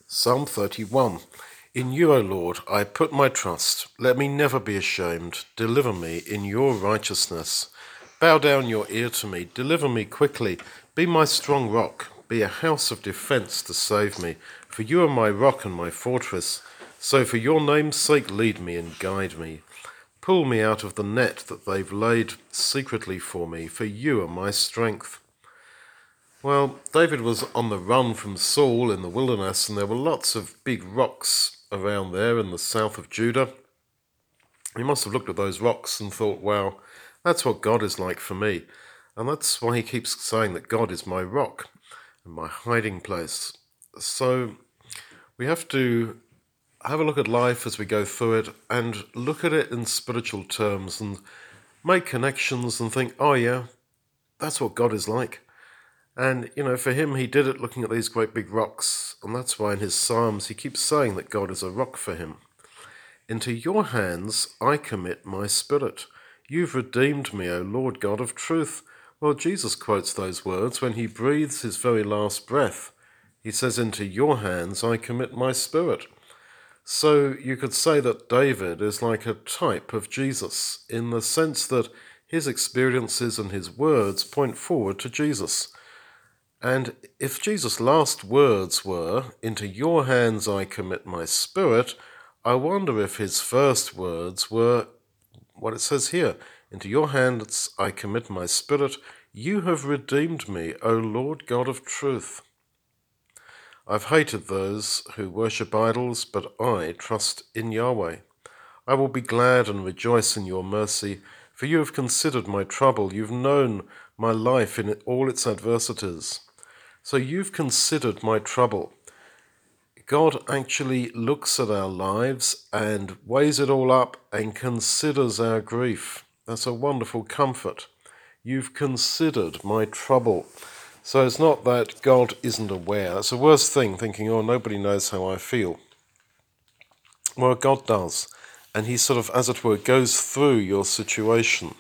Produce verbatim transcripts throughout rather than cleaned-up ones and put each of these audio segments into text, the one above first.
Psalm thirty-one. In you, O Lord, I put my trust. Let me never be ashamed. Deliver me in your righteousness. Bow down your ear to me. Deliver me quickly. Be my strong rock. Be a house of defense to save me. For you are my rock and my fortress. So for your name's sake, lead me and guide me. Pull me out of the net that they've laid secretly for me, for you are my strength. Well, David was on the run from Saul in the wilderness, and there were lots of big rocks around there in the south of Judah. He must have looked at those rocks and thought, wow, that's what God is like for me. And that's why he keeps saying that God is my rock and my hiding place. So we have to have a look at life as we go through it and look at it in spiritual terms and make connections and think, oh yeah, that's what God is like. And, you know, for him, he did it looking at these great big rocks, and that's why in his Psalms he keeps saying that God is a rock for him. Into your hands I commit my spirit. You've redeemed me, O Lord God of truth. Well, Jesus quotes those words when he breathes his very last breath. He says, into your hands I commit my spirit. So you could say that David is like a type of Jesus, in the sense that his experiences and his words point forward to Jesus. And if Jesus' last words were, into your hands I commit my spirit, I wonder if his first words were what it says here, into your hands I commit my spirit, you have redeemed me, O Lord God of truth. I've hated those who worship idols, but I trust in Yahweh. I will be glad and rejoice in your mercy, for you have considered my trouble, you've known my life in all its adversities. So you've considered my trouble. God actually looks at our lives and weighs it all up and considers our grief. That's a wonderful comfort. You've considered my trouble. So it's not that God isn't aware. It's the worst thing, thinking, oh, nobody knows how I feel. Well, God does. And he sort of, as it were, goes through your situation.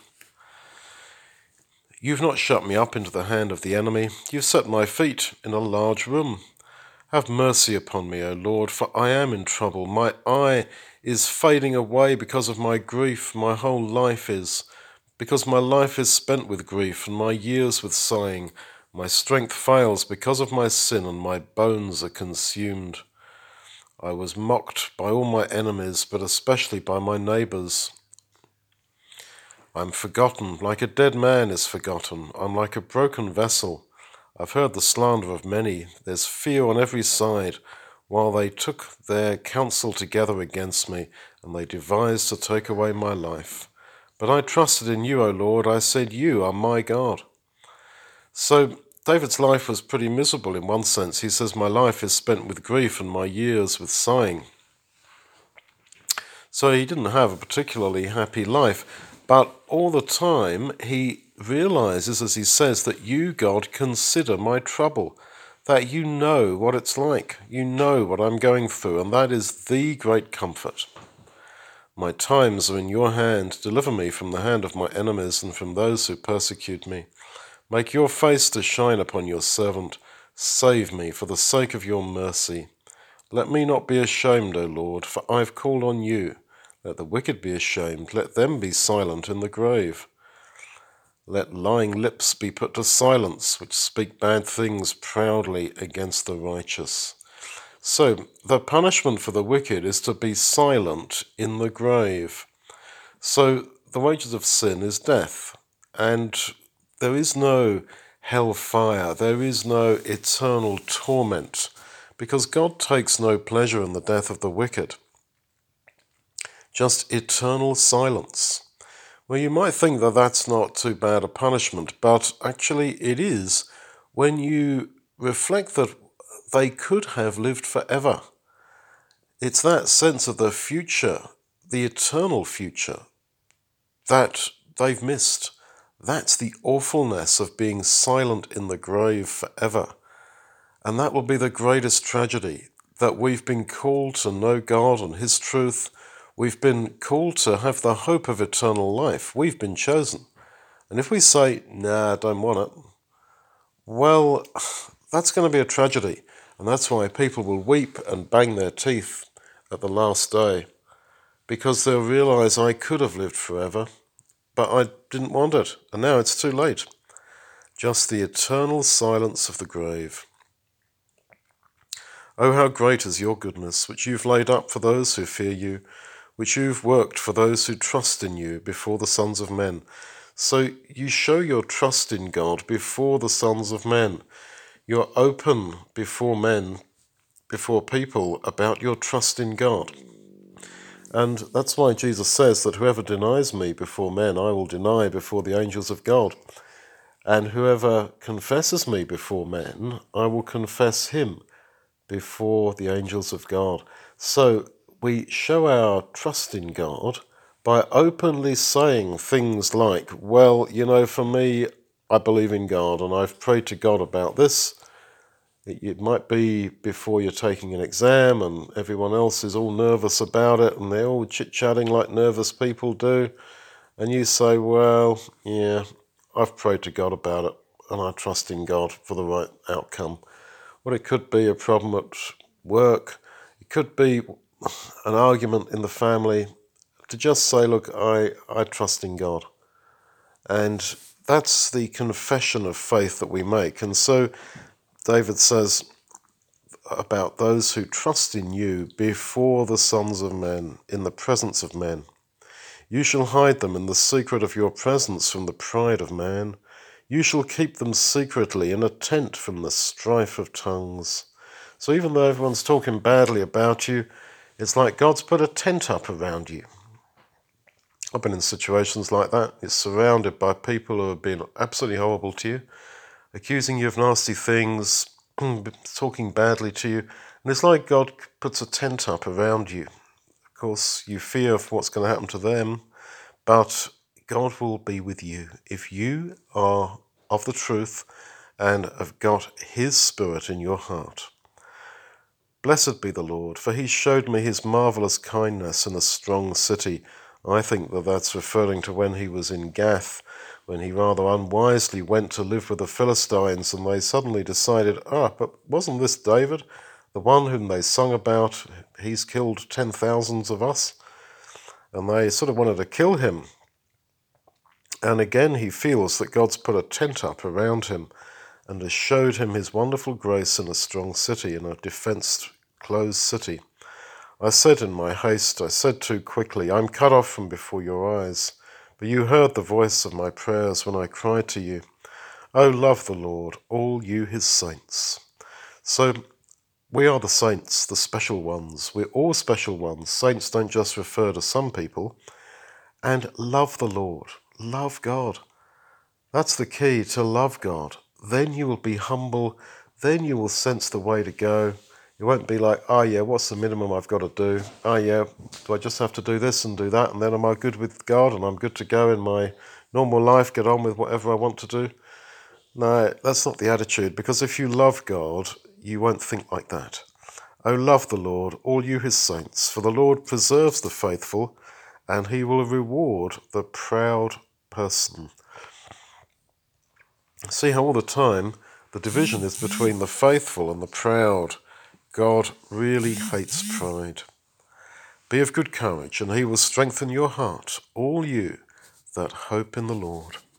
You've not shut me up into the hand of the enemy. You've set my feet in a large room. Have mercy upon me, O Lord, for I am in trouble. My eye is fading away because of my grief. My whole life is, because my life is spent with grief and my years with sighing. My strength fails because of my sin and my bones are consumed. I was mocked by all my enemies, but especially by my neighbours. I'm forgotten, like a dead man is forgotten. I'm like a broken vessel. I've heard the slander of many. There's fear on every side, while they took their counsel together against me, and they devised to take away my life. But I trusted in you, O Lord. I said, you are my God. So David's life was pretty miserable in one sense. He says, my life is spent with grief and my years with sighing. So he didn't have a particularly happy life. But all the time, he realizes, as he says, that you, God, consider my trouble, that you know what it's like. You know what I'm going through, and that is the great comfort. My times are in your hand. Deliver me from the hand of my enemies and from those who persecute me. Make your face to shine upon your servant. Save me for the sake of your mercy. Let me not be ashamed, O Lord, for I've called on you. Let the wicked be ashamed, let them be silent in the grave. Let lying lips be put to silence, which speak bad things proudly against the righteous. So, the punishment for the wicked is to be silent in the grave. So, the wages of sin is death, and there is no hellfire, there is no eternal torment, because God takes no pleasure in the death of the wicked. Just eternal silence. Well, you might think that that's not too bad a punishment, but actually it is when you reflect that they could have lived forever. It's that sense of the future, the eternal future, that they've missed. That's the awfulness of being silent in the grave forever. And that will be the greatest tragedy, that we've been called to know God and his truth. We've been called to have the hope of eternal life. We've been chosen. And if we say, nah, I don't want it, well, that's going to be a tragedy. And that's why people will weep and bang their teeth at the last day, because they'll realize I could have lived forever, but I didn't want it, and now it's too late. Just the eternal silence of the grave. Oh, how great is your goodness, which you've laid up for those who fear you, which you've worked for those who trust in you before the sons of men. So you show your trust in God before the sons of men. You're open before men, before people, about your trust in God. And that's why Jesus says that whoever denies me before men, I will deny before the angels of God. And whoever confesses me before men, I will confess him before the angels of God. So we show our trust in God by openly saying things like, well, you know, for me, I believe in God and I've prayed to God about this. It, it might be before you're taking an exam and everyone else is all nervous about it and they're all chit-chatting like nervous people do. And you say, well, yeah, I've prayed to God about it and I trust in God for the right outcome. Well, it could be a problem at work. It could be an argument in the family. To just say, look, I, I trust in God. And that's the confession of faith that we make. And so David says about those who trust in you before the sons of men, in the presence of men. You shall hide them in the secret of your presence from the pride of man. You shall keep them secretly in a tent from the strife of tongues. So even though everyone's talking badly about you, it's like God's put a tent up around you. I've been in situations like that. You're surrounded by people who have been absolutely horrible to you, accusing you of nasty things, talking badly to you. And it's like God puts a tent up around you. Of course, you fear for what's going to happen to them, but God will be with you if you are of the truth and have got his spirit in your heart. Blessed be the Lord, for he showed me his marvellous kindness in a strong city. I think that that's referring to when he was in Gath, when he rather unwisely went to live with the Philistines, and they suddenly decided, ah, but wasn't this David, the one whom they sung about, he's killed ten thousands of us? And they sort of wanted to kill him. And again he feels that God's put a tent up around him and has showed him his wonderful grace in a strong city, in a defenced, closed city. I said in my haste, I said too quickly, I'm cut off from before your eyes. But you heard the voice of my prayers when I cried to you. Oh, love the Lord, all you his saints. So we are the saints, the special ones. We're all special ones. Saints don't just refer to some people. And love the Lord, love God. That's the key, to love God. Then you will be humble. Then you will sense the way to go. You won't be like, oh yeah, what's the minimum I've got to do? Oh yeah, do I just have to do this and do that? And then am I good with God and I'm good to go in my normal life, get on with whatever I want to do? No, that's not the attitude, because if you love God, you won't think like that. Oh, love the Lord, all you his saints, for the Lord preserves the faithful, and he will reward the proud person. See how all the time the division is between the faithful and the proud. God really hates pride. Be of good courage, and he will strengthen your heart, all you that hope in the Lord.